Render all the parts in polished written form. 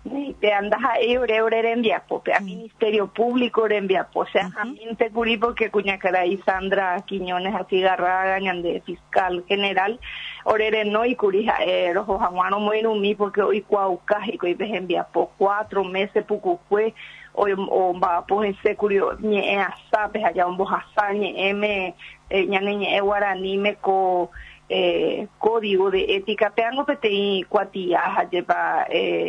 Ni te andas ahí ore enviapo, a Ministerio Público enviapo, o sea, a mí te curí porque cuñacara y Sandra Quiñones así garraga, de fiscal general, orere no y curija, rojo jamuano muy en un porque hoy cuaucájico y ves enviapo 4 meses pucu fue, hoy va pues ese curio, ni asapes allá un bojazá, ni ñane guaraní me co, código de ética, peango pete cuatía, lleva,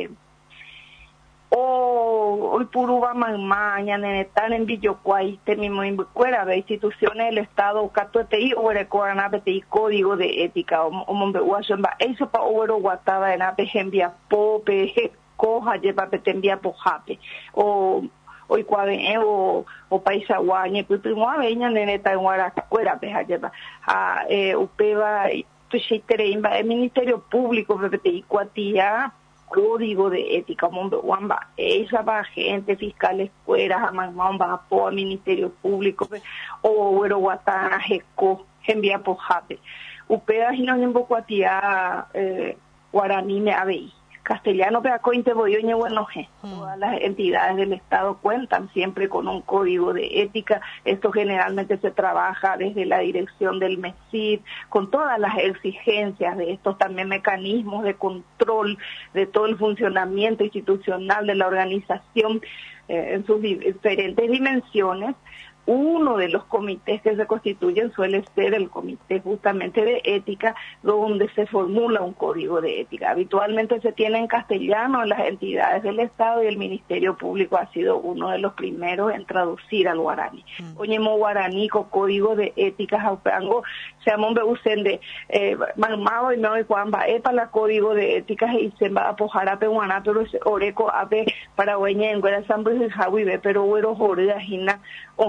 hoy puruba maña nenetan en Villocuay te mismo inbucuera de instituciones del Estado catuetei o recoana betei código de ética o mombe uashamba eso pa oro guatada en apejembia pope coja lleva petembia pojape o hoy cuave o paisa guañe pipimo aveña neneta en guaracuera peja lleva a upeba tushitereimba el Ministerio Público betei cuatía código de ética, Wamba, esa va gente, fiscales fuera, jamás va a Ministerio Público, o Güero Guatana, Jeco, envía por Jape. Upeda, y no en Bocuatía, Guaraní, me habéis. Castellano, pero cointe boyoñe bueno. Todas las entidades del Estado cuentan siempre con un código de ética. Esto generalmente se trabaja desde la dirección del MESID, con todas las exigencias de estos también mecanismos de control de todo el funcionamiento institucional de la organización en sus diferentes dimensiones. Uno de los comités que se constituyen suele ser el comité justamente de ética, donde se formula un código de ética. Habitualmente se tiene en castellano en las entidades del Estado y el Ministerio Público ha sido uno de los primeros en traducir al guaraní. Oñemo guaraní con código de ética, jaupango, se llama de malmado y me doy cuamba, para el código de ética y se va a pojar a pehuana, pero oreco a pe paragueña en guara san Luis javive, pero güero jorida jina,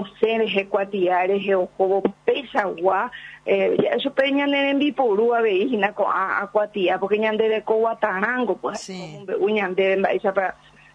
ecuatiares, geojobo, pesagua, eso peñan en biporu a veijina con acuatía, porque ñande de coatarango, pues, uñande en baixa para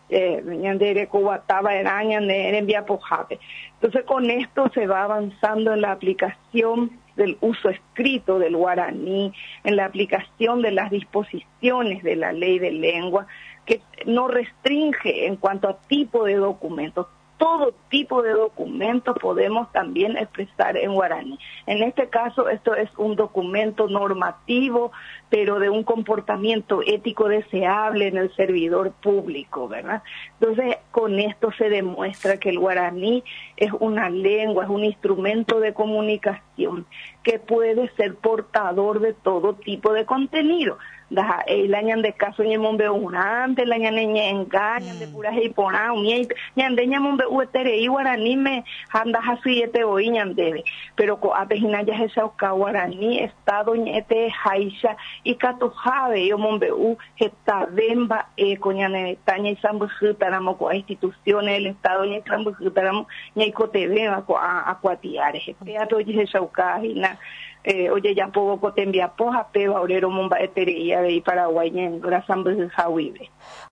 ñande de coataba en añande en viapojape. Entonces con esto se va avanzando en la aplicación del uso escrito del guaraní, en la aplicación de las disposiciones de la ley de lengua, que no restringe en cuanto a tipo de documentos. Todo tipo de documentos podemos también expresar en guaraní. En este caso, esto es un documento normativo, pero de un comportamiento ético deseable en el servidor público, ¿verdad? Entonces, con esto se demuestra que el guaraní es una lengua, es un instrumento de comunicación que puede ser portador de todo tipo de contenido. El año de caso ñemombe unante, el año engañan de pura hipona, ñande ñemombe uetere y guaraní me anda hasuyete hoy ñandebe, pero co apejina ya esa oca guaraní estado ñete haisha y catojabe yo mombe u heta demba coñane taña y sambujutaramo co instituciones del estado ñe sambujutaramo ñe cotebeba co acuatiares teatro y esa oca hina oye ya poco te envía poja peba orero momba etería de Paraguay en Grazambus Jawibe.